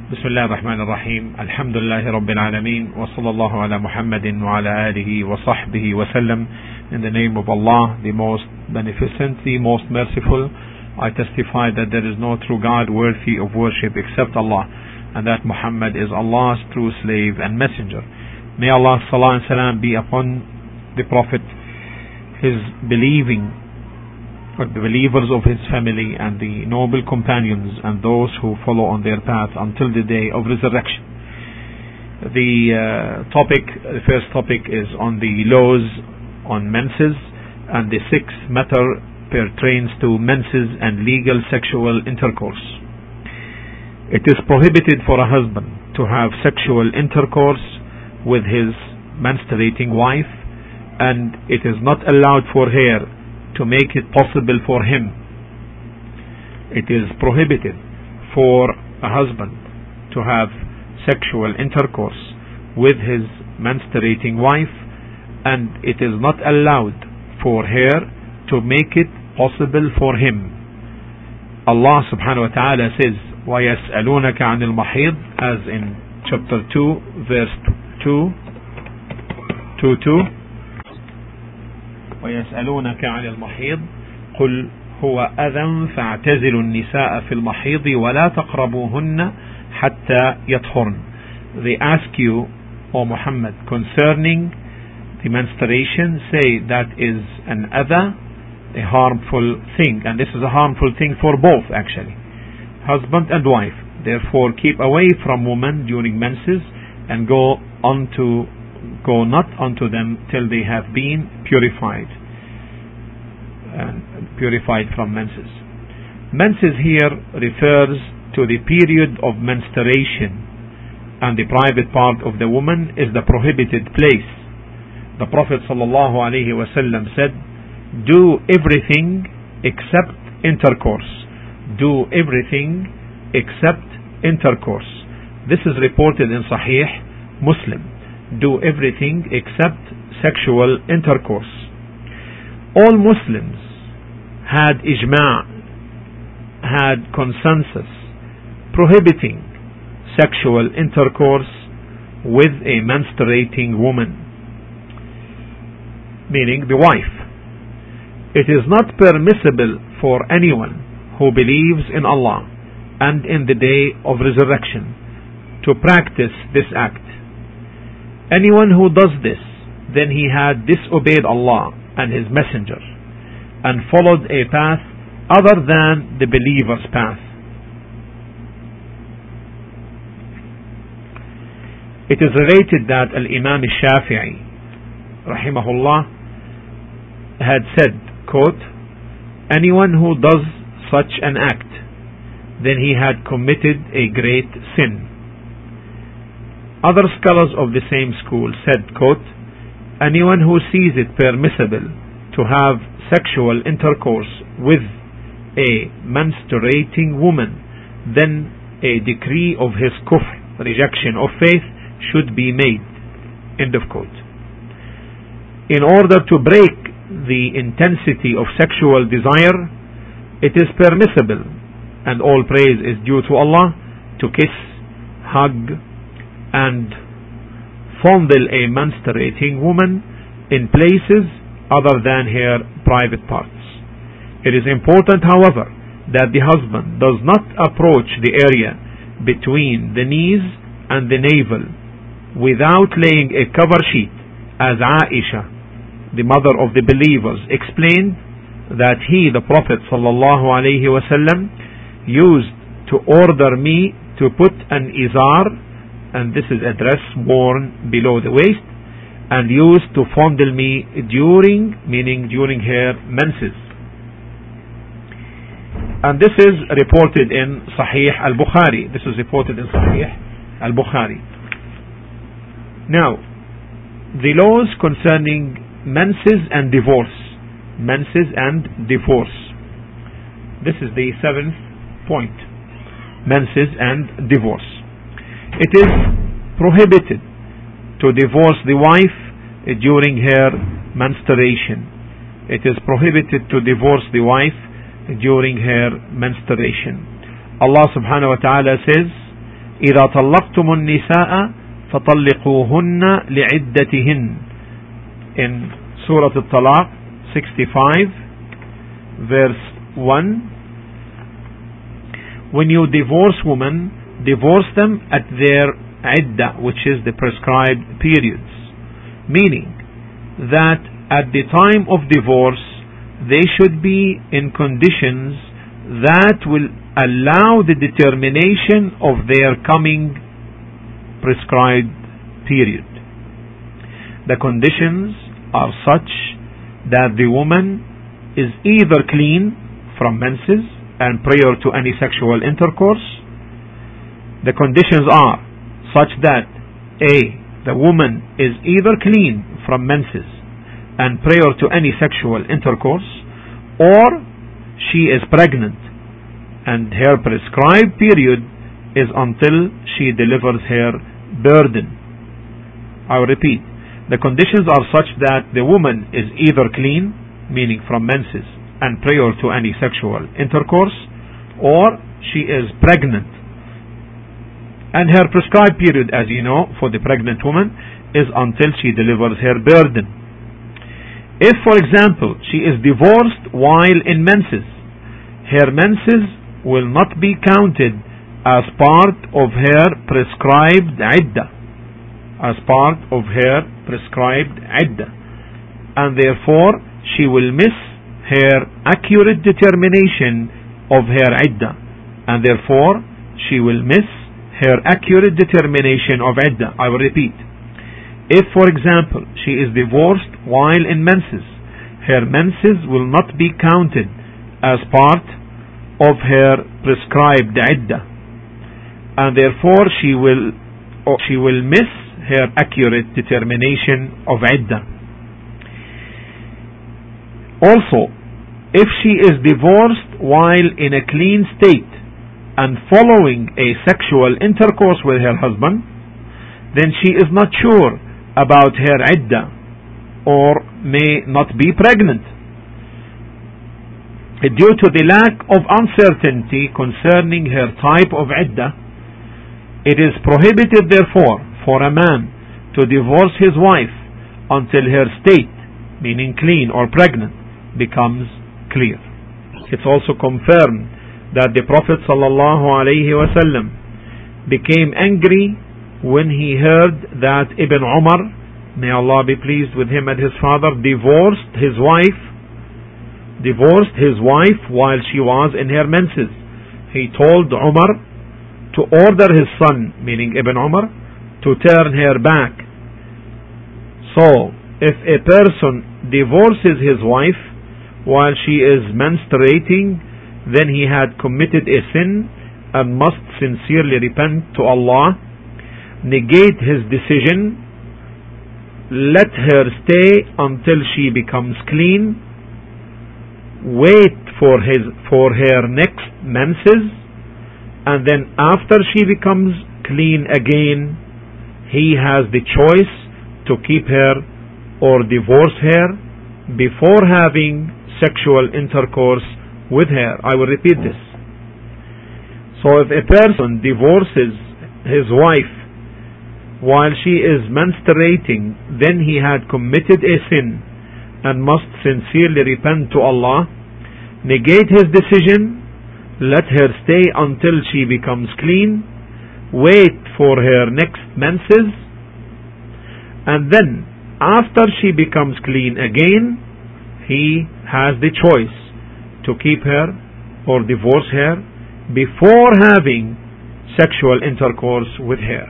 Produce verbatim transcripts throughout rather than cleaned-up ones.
بسم الله الرحمن الرحيم الحمد لله رب العالمين وصلى الله على محمد وعلى آله وصحبه وسلم. In the name of Allah, the most beneficent, the most merciful, I testify that there is no true God worthy of worship except Allah, and that Muhammad is Allah's true slave and messenger. May Allah's salah and salam be upon the Prophet, his believing the believers of his family and the noble companions and those who follow on their path until the day of resurrection. The uh, topic, the first topic is on the laws on menses, and the sixth matter pertains to menses and legal sexual intercourse. It is prohibited for a husband to have sexual intercourse with his menstruating wife, and it is not allowed for her to make it possible for him. It is prohibited for a husband to have sexual intercourse with his menstruating wife, and it is not allowed for her to make it possible for him. Allah subhanahu wa ta'ala says, وَيَسْأَلُونَكَ عَنِ الْمَحِيضِ, as in chapter two, verse two, two, two. ويسألونك عن المحيض قل هو أذى فاعتزلوا النساء في المحيض ولا تقربوهن حتى يطهرن. They ask you, O Muhammad, concerning the menstruation, say that is an adha, a harmful thing, and this is a harmful thing for both actually, husband and wife. Therefore keep away from women during menses and go on to go not unto them till they have been purified and purified from menses. Menses here refers to the period of menstruation, and the private part of the woman is the prohibited place. The Prophet sallallahu alaihi wasallam said, do everything except intercourse. Do everything except intercourse. This is reported in Sahih Muslim. Do everything except sexual intercourse. All Muslims had ijma', had consensus prohibiting sexual intercourse with a menstruating woman, meaning the wife. It is not permissible for anyone who believes in Allah and in the day of resurrection to practice this act. Anyone who does this, then he had disobeyed Allah and His Messenger and followed a path other than the believer's path. It is related that Al-Imam Shafi'i rahimahullah had said, quote, anyone who does such an act, then he had committed a great sin. Other scholars of the same school said, quote, anyone who sees it permissible to have sexual intercourse with a menstruating woman, then a decree of his kufr, rejection of faith, should be made. End of quote. In order to break the intensity of sexual desire, it is permissible, and all praise is due to Allah, to kiss, hug, and fondle a menstruating woman in places other than her private parts. It is important, however, that the husband does not approach the area between the knees and the navel without laying a cover sheet, as Aisha, the mother of the believers, explained that he, the Prophet sallallahu alaihi wasallam, used to order me to put an izar, and this is a dress worn below the waist, and used to fondle me during, meaning during her menses. And this is reported in Sahih al-Bukhari. This is reported in Sahih al-Bukhari. Now, the laws concerning menses and divorce. Menses and divorce. This is the seventh point. Menses and divorce. It is prohibited to divorce the wife during her menstruation. It is prohibited to divorce the wife during her menstruation. Allah subhanahu wa ta'ala says, إذا طلقتم النساء فطلقوهن لعدتهن. In Surah Al-Talaq sixty-five verse one, when you divorce women, divorce them at their iddah, which is the prescribed periods, meaning that at the time of divorce they should be in conditions that will allow the determination of their coming prescribed period. The conditions are such that the woman is either clean from menses and prior to any sexual intercourse. The conditions are such that A. the woman is either clean from menses and prior to any sexual intercourse, or she is pregnant and her prescribed period is until she delivers her burden. I will repeat. The conditions are such that the woman is either clean, meaning from menses and prior to any sexual intercourse, or she is pregnant. And her prescribed period, as you know, for the pregnant woman is until she delivers her burden. If, for example, she is divorced while in menses, her menses will not be counted as part of her prescribed iddah, as part of her prescribed iddah, and therefore she will miss her accurate determination of her iddah, and therefore she will miss her accurate determination of iddah. I will repeat. If, for example, she is divorced while in menses, her menses will not be counted as part of her prescribed iddah, and therefore she will or she will miss her accurate determination of iddah. Also, if she is divorced while in a clean state and following a sexual intercourse with her husband, then she is not sure about her iddah or may not be pregnant. Due to the lack of uncertainty concerning her type of iddah, it is prohibited therefore for a man to divorce his wife until her state, meaning clean or pregnant, becomes clear. It's also confirmed that the Prophet sallallahu alaihi wasallam became angry when he heard that Ibn Umar, may Allah be pleased with him and his father, divorced his wife divorced his wife while she was in her menses. He told Umar to order his son, meaning Ibn Umar, to turn her back. So, if a person divorces his wife while she is menstruating, then he had committed a sin and must sincerely repent to Allah, negate his decision, let her stay until she becomes clean, wait for his for her next menses, and then after she becomes clean again, he has the choice to keep her or divorce her before having sexual intercourse with her. I will repeat this. So if a person divorces his wife while she is menstruating, then he had committed a sin and must sincerely repent to Allah, negate his decision, let her stay until she becomes clean, wait for her next menses, and then after she becomes clean again, he has the choice to keep her or divorce her before having sexual intercourse with her.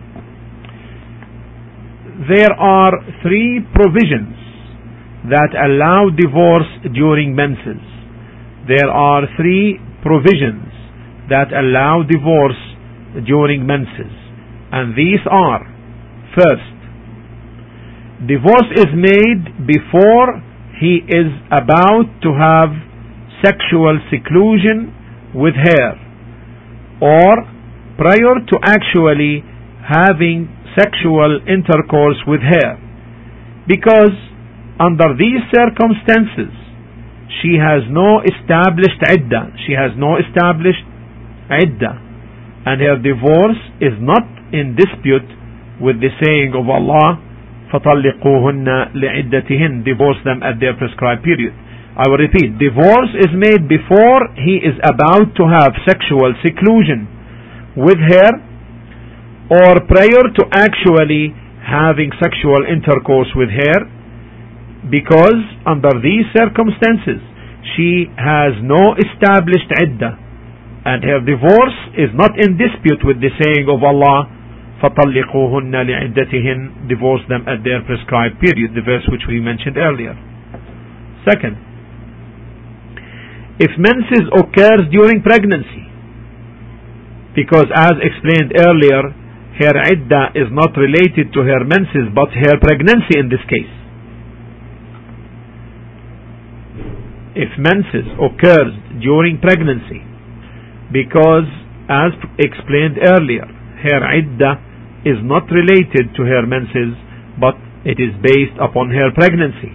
There are three provisions that allow divorce during menses. There are three provisions that allow divorce during menses, and these are: first, divorce is made before he is about to have sexual seclusion with her, or prior to actually having sexual intercourse with her, because under these circumstances she has no established iddah, she has no established iddah, and her divorce is not in dispute with the saying of Allah, فَطَلِّقُوهُنَّ لِعِدَّتِهِنَّ, divorce them at their prescribed period. I will repeat, divorce is made before he is about to have sexual seclusion with her, or prior to actually having sexual intercourse with her, because under these circumstances she has no established iddah, and her divorce is not in dispute with the saying of Allah, فَطَلِّقُوهُنَّ لِعِدَّتِهِنَّ, divorce them at their prescribed period, the verse which we mentioned earlier. Second, if menses occurs during pregnancy, because as explained earlier, her iddah is not related to her menses but her pregnancy in this case. If menses occurs during pregnancy, because as explained earlier, her iddah is not related to her menses but it is based upon her pregnancy.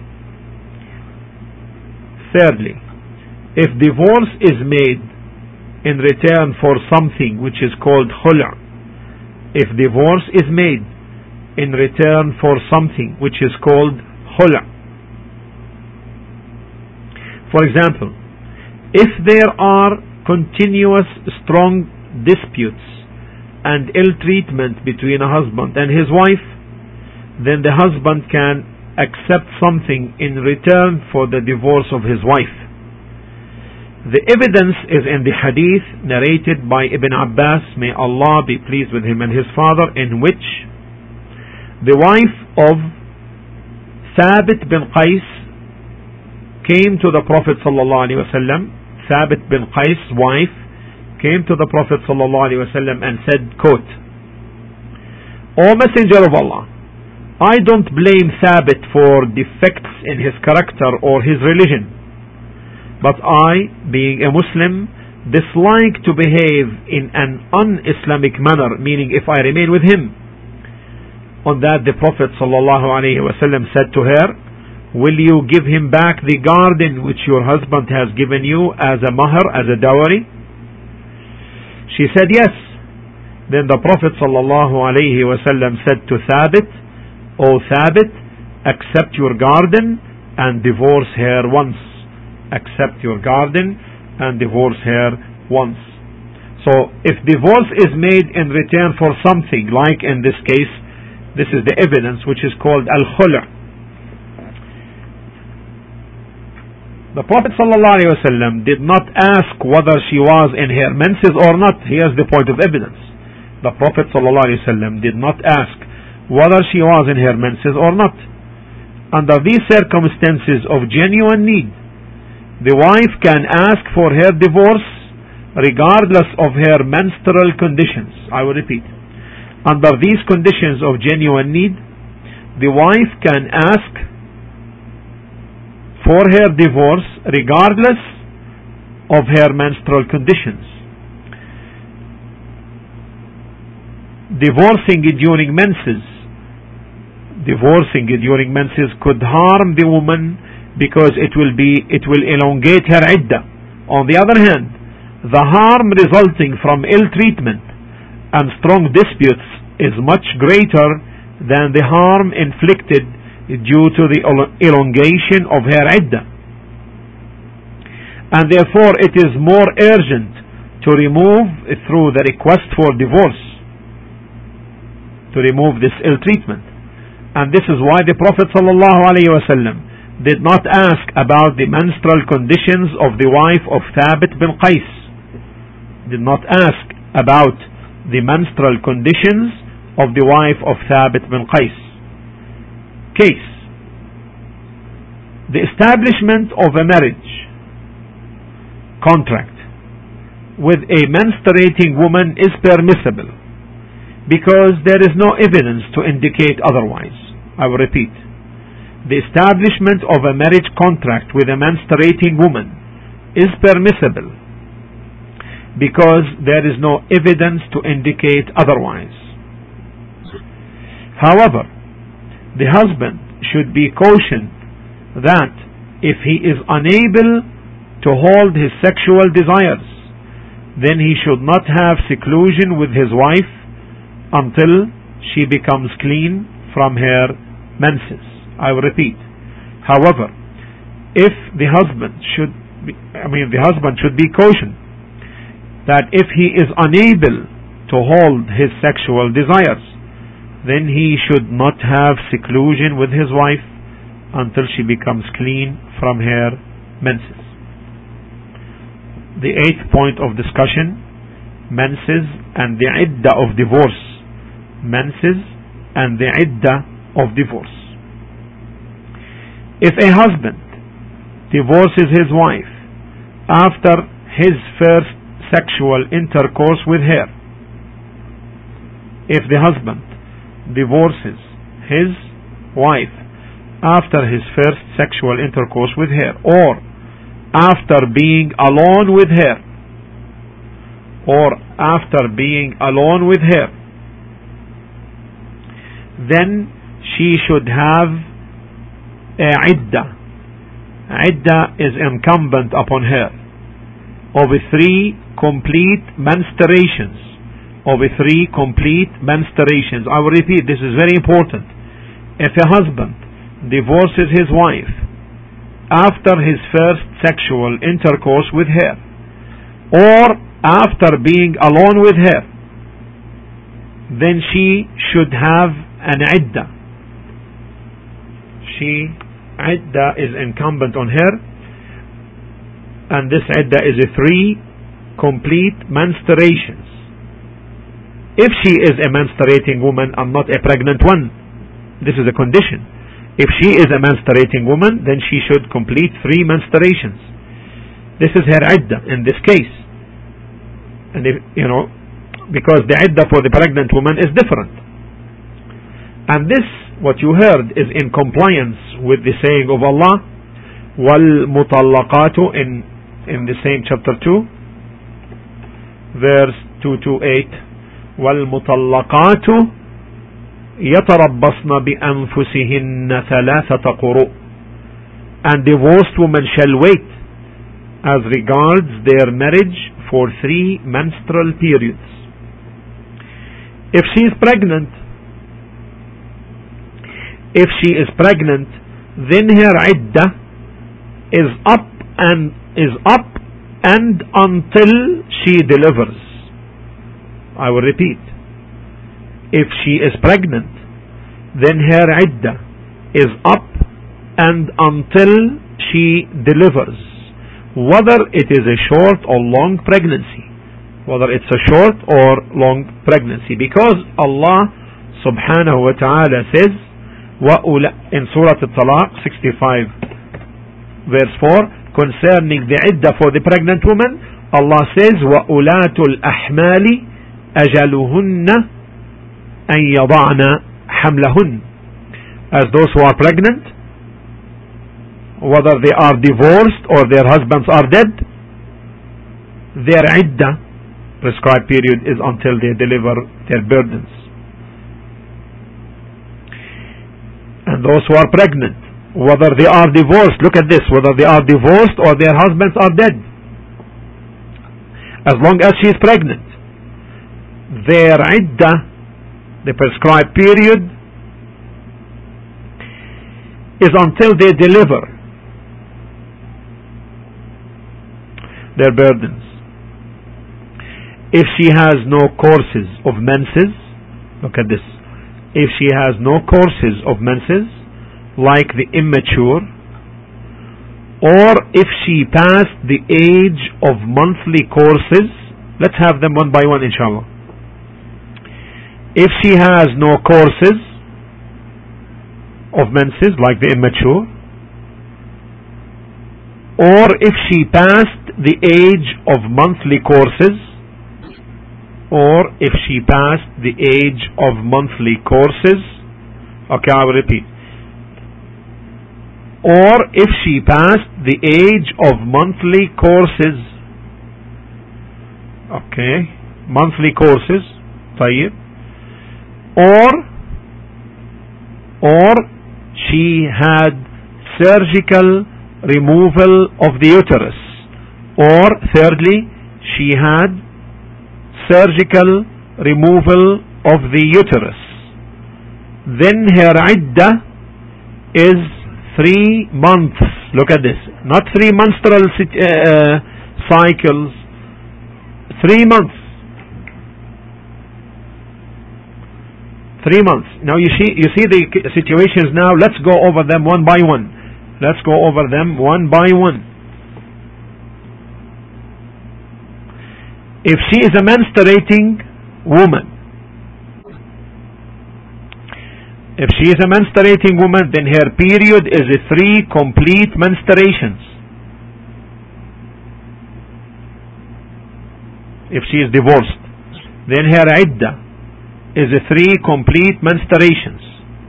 Thirdly, if divorce is made in return for something which is called khul', if divorce is made in return for something which is called khul', for example, if there are continuous strong disputes and ill treatment between a husband and his wife, then the husband can accept something in return for the divorce of his wife. The evidence is in the hadith narrated by Ibn Abbas, may Allah be pleased with him and his father, in which the wife of Thabit bin Qais came to the Prophet sallallahu alaihi wasallam. Thabit bin Qais' wife came to the Prophet sallallahu alaihi wasallam and said, quote, "O Messenger of Allah, I don't blame Thabit for defects in his character or his religion, but I, being a Muslim, dislike to behave in an un-Islamic manner, meaning if I remain with him." On that the Prophet sallallahu alaihi wasallam said to her, "Will you give him back the garden which your husband has given you as a mahr, as a dowry?" She said yes. Then the Prophet sallallahu alaihi wasallam said to Thabit, "O Thabit, accept your garden and divorce her once. Accept your garden and divorce her once." So if divorce is made in return for something, like in this case, this is the evidence which is called al-khul'. The Prophet ﷺ did not ask whether she was in her menses or not. Here's the point of evidence. The Prophet ﷺ did not ask whether she was in her menses or not. Under these circumstances of genuine need, the wife can ask for her divorce regardless of her menstrual conditions. I will repeat. Under these conditions of genuine need, the wife can ask for her divorce regardless of her menstrual conditions. Divorcing during menses, divorcing during menses could harm the woman because it will be it will elongate her iddah. On the other hand, the harm resulting from ill treatment and strong disputes is much greater than the harm inflicted due to the elongation of her iddah. And therefore it is more urgent to remove through the request for divorce, to remove this ill treatment. And this is why the Prophet ﷺ did not ask about the menstrual conditions of the wife of Thabit bin Qais. Did not ask about the menstrual conditions of the wife of Thabit bin Qais. Case: the establishment of a marriage contract with a menstruating woman is permissible because there is no evidence to indicate otherwise. I will repeat. The establishment of a marriage contract with a menstruating woman is permissible because there is no evidence to indicate otherwise. However, the husband should be cautioned that if he is unable to hold his sexual desires then he should not have seclusion with his wife until she becomes clean from her menses. I will repeat. However, if the husband should be, I mean the husband should be cautioned that if he is unable to hold his sexual desires, then he should not have seclusion with his wife until she becomes clean from her menses. The eighth point of discussion, menses and the iddah of divorce. Menses and the iddah of divorce. If a husband divorces his wife after his first sexual intercourse with her, if the husband divorces his wife after his first sexual intercourse with her, or after being alone with her, or after being alone with her, then she should have a iddah. Iddah is incumbent upon her of three complete menstruations. Of three complete menstruations. I will repeat, this is very important. If a husband divorces his wife after his first sexual intercourse with her, or after being alone with her, then she should have an iddah. She, iddah is incumbent on her, and this iddah is a three complete menstruations. If she is a menstruating woman and not a pregnant one, this is a condition. If she is a menstruating woman, then she should complete three menstruations. This is her iddah in this case. And if, you know, because the iddah for the pregnant woman is different. And this, what you heard, is in compliance with the saying of Allah, وَالْمُطَلَّقَاتُ in, in the same chapter two, verse two twenty-eight, وَالْمُطَلَّقَاتُ يَتَرَبَّصْنَ بِأَنفُسِهِنَّ ثَلَاثَةَ قُرُوءٍ. And divorced women shall wait as regards their marriage for three menstrual periods. If she is pregnant, if she is pregnant, then her iddah is up and is up and until she delivers. I will repeat. If she is pregnant, then her iddah is up and until she delivers, whether it is a short or long pregnancy, whether it's a short or long pregnancy, because Allah subhanahu wa ta'ala says in Surah Al-Talaq sixty-five verse four, concerning the iddah for the pregnant woman, Allah says وَأُولَاتُ الْأَحْمَالِ أَجَلُهُنَّ أَنْ يَضَعْنَ حَمْلَهُنَّ. As those who are pregnant, whether they are divorced or their husbands are dead, their iddah, prescribed period, is until they deliver their burdens. And those who are pregnant, whether they are divorced, look at this, whether they are divorced or their husbands are dead, as long as she is pregnant, their iddah, the prescribed period, is until they deliver their burdens. If she has no courses of menses, look at this, if she has no courses of menses, like the immature, or if she passed the age of monthly courses, let's have them one by one, inshallah. If she has no courses of menses, like the immature, or if she passed the age of monthly courses, or if she passed the age of monthly courses, okay, I will repeat, or if she passed the age of monthly courses, okay, monthly courses, طيب, or or she had surgical removal of the uterus, or thirdly, she had surgical removal of the uterus, then her iddah is three months. Look at this. Not three menstrual uh, cycles. Three months. Three months. Now you see, you see the situations now. Let's go over them one by one. Let's go over them one by one. If she is a menstruating woman, if she is a menstruating woman, then her period is three complete menstruations. If she is divorced, then her iddah is three complete menstruations.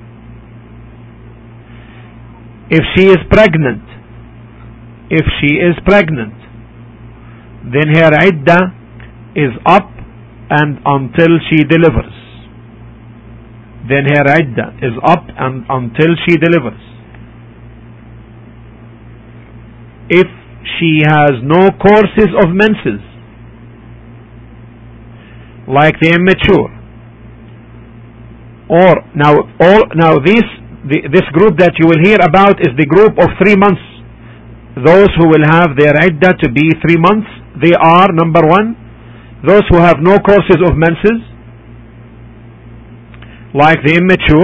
If she is pregnant, if she is pregnant, then her iddah is up and until she delivers. Then her iddah is up and until she delivers. If she has no courses of menses, like the immature, or now all now this the, this group that you will hear about is the group of three months. Those who will have their iddah to be three months, they are, number one, those who have no courses of menses, like the immature,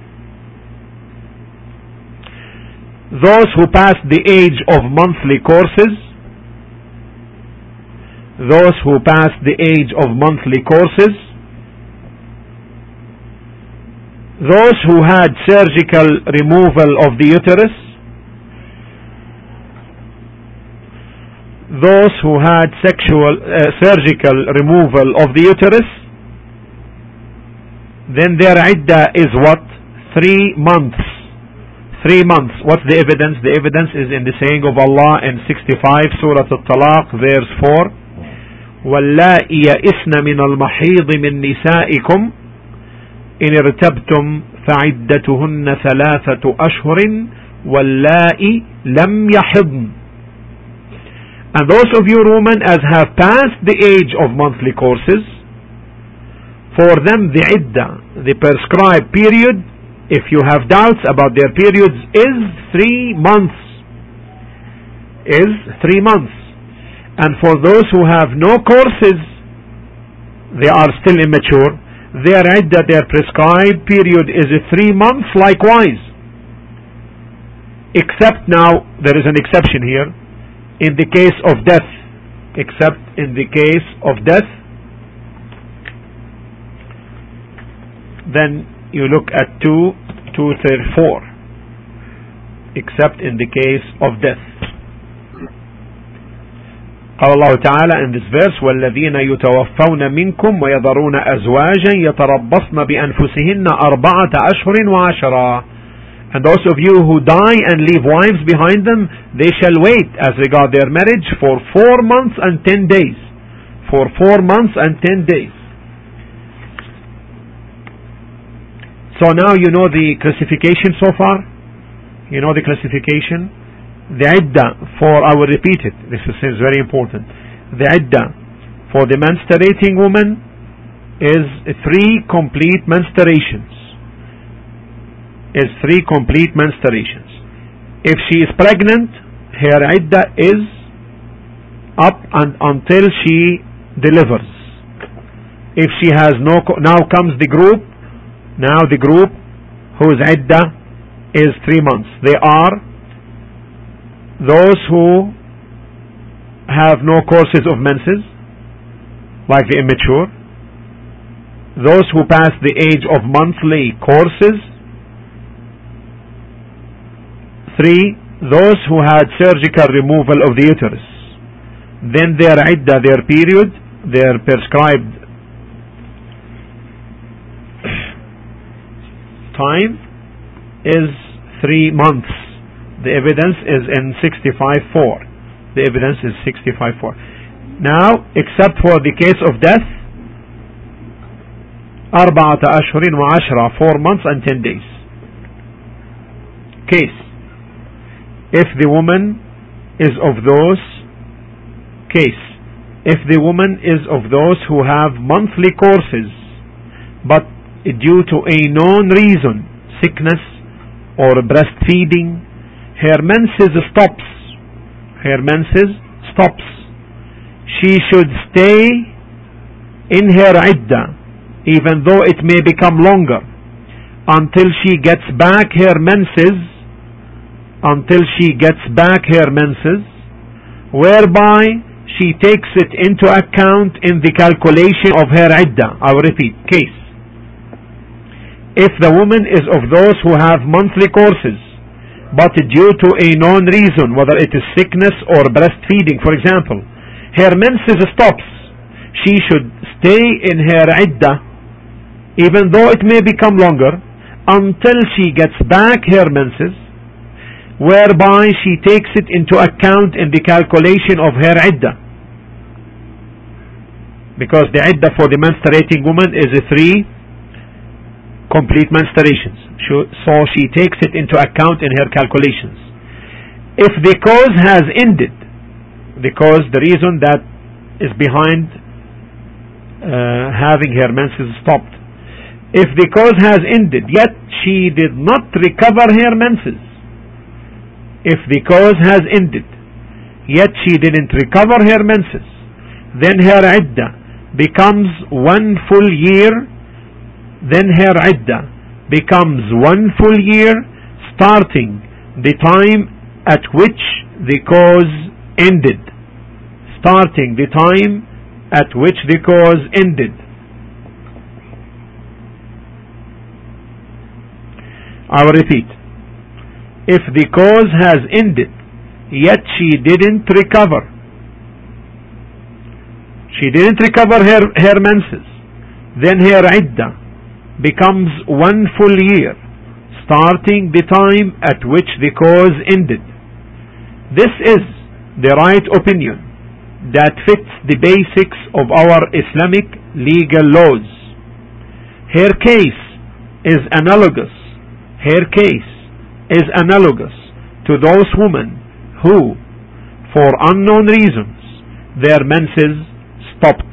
those who pass the age of monthly courses, those who pass the age of monthly courses, those who had surgical removal of the uterus, those who had sexual uh, surgical removal of the uterus, then their iddah is what? Three months. Three months. What's the evidence? The evidence is in the saying of Allah in sixty-five, Surah Al-Talaq, verse four. وَاللَّائِي يَئِسْنَ مِنَ الْمَحِيضِ مِن نِّسَائِكُمْ إِنِ ارْتَبْتُمْ فَعِدَّتُهُنَّ ثَلَاثَةُ أَشْهُرٍ وَاللَّائِي لَمْ يَحِضْنَ. And those of you women as have passed the age of monthly courses, for them the iddah, the prescribed period, if you have doubts about their periods, is three months. Is three months. And for those who have no courses, they are still immature, their iddah, their prescribed period is three months likewise. Except now, there is an exception here, in the case of death. Except in the case of death, then you look at two, two thirty-four. Except in the case of death. قال الله تعالى in this verse والذين يتوفون منكم ويذرون أزواجا يتربصن بأنفسهن أربعة أشهر وعشرا. And those of you who die and leave wives behind them, they shall wait as regard their marriage for four months and ten days. For four months and ten days. So now you know the classification so far. You know the classification. The iddah for, I will repeat it, this is very important. The iddah for the menstruating woman is three complete menstruations. Is three complete menstruations. If she is pregnant, her iddah is up and until she delivers. If she has no, now comes the group, now the group whose iddah is three months. They are those who have no courses of menses, like the immature, those who pass the age of monthly courses, three, those who had surgical removal of the uterus, then their iddah, their period, their prescribed time is three months. The evidence is in sixty-five four. The evidence is sixty-five four. Now, except for the case of death, أربعة أشهر وعشرة, four months and ten days. Case. If the woman is of those case, if the woman is of those who have monthly courses, but due to a known reason, sickness or breastfeeding, her menses stops, her menses stops, she should stay in her iddah, even though it may become longer, until she gets back her menses, until she gets back her menses, whereby she takes it into account in the calculation of her iddah. I will repeat, case. If the woman is of those who have monthly courses, but due to a known reason, whether it is sickness or breastfeeding, for example, her menses stops, she should stay in her iddah, even though it may become longer, until she gets back her menses, whereby she takes it into account in the calculation of her iddah. Because the iddah for the menstruating woman is a three complete menstruations. So she takes it into account in her calculations. If the cause has ended, the cause, the reason that is behind uh, having her menses stopped, if the cause has ended, yet she did not recover her menses, if the cause has ended, yet she didn't recover her menses, then her iddah becomes one full year, then her iddah becomes one full year, starting the time at which the cause ended. Starting the time at which the cause ended. I will repeat. If the cause has ended, yet she didn't recover, she didn't recover her, her menses, then her iddah becomes one full year, starting the time at which the cause ended. This is the right opinion that fits the basics of our Islamic legal laws. Her case is analogous, her case is analogous to those women who, for unknown reasons, their menses stopped.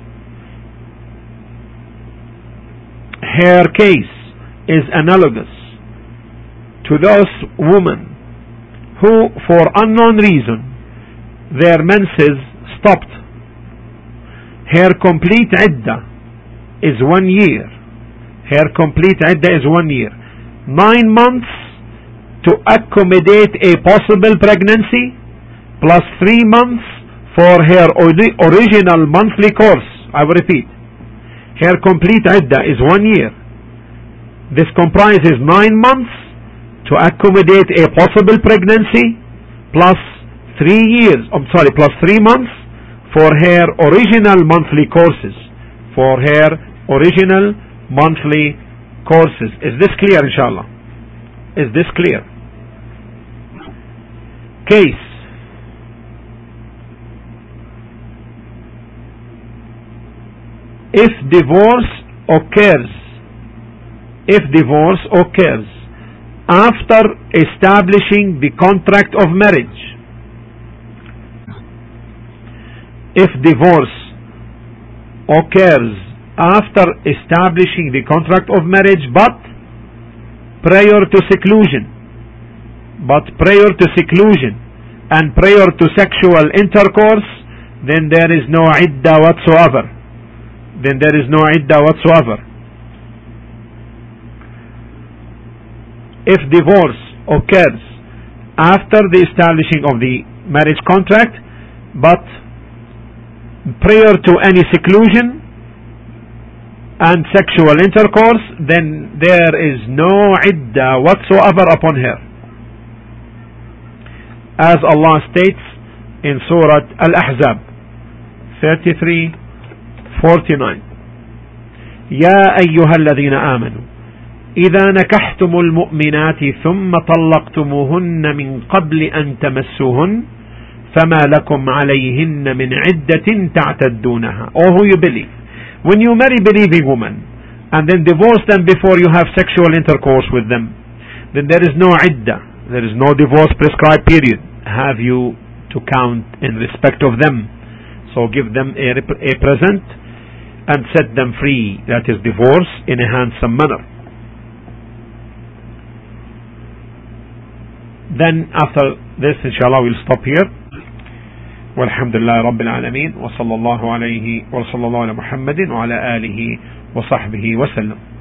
Her case is analogous to those women who, for unknown reason, their menses stopped. Her complete iddah is one year. Her complete iddah is one year. Nine months to accommodate a possible pregnancy, plus three months for her ori- original monthly course. I will repeat. Her complete iddah is one year. This comprises nine months to accommodate a possible pregnancy, plus three years, I'm sorry, plus three months for her original monthly courses. For her original monthly courses. Is this clear, inshallah? Is this clear? Case. If divorce occurs, if divorce occurs after establishing the contract of marriage, if divorce occurs after establishing the contract of marriage, but prior to seclusion, but prior to seclusion and prior to sexual intercourse, then there is no iddah whatsoever. Then there is no iddah whatsoever. If divorce occurs after the establishing of the marriage contract, but prior to any seclusion and sexual intercourse, then there is no iddah whatsoever upon her. As Allah states in Surah Al-Ahzab thirty-three forty-nine, يا أيها الذين آمنوا إذا نكحتم المؤمنات ثم طلقتموهن من قبل أن تمسوهن فما لكم عليهن من عدة تعتدونها. Or who you believe, when you marry believing women and then divorce them before you have sexual intercourse with them, then there is no iddah, there is no divorce prescribed period have you to count in respect of them. So give them a, a present and set them free, that is divorce, in a handsome manner. Then after this, inshallah, we'll stop here. Walhamdulillah Rabbil Alameen, wa sallallahu alayhi wa sallallahu ala Muhammadin wa ala alihi wa sahbihi wa sallam.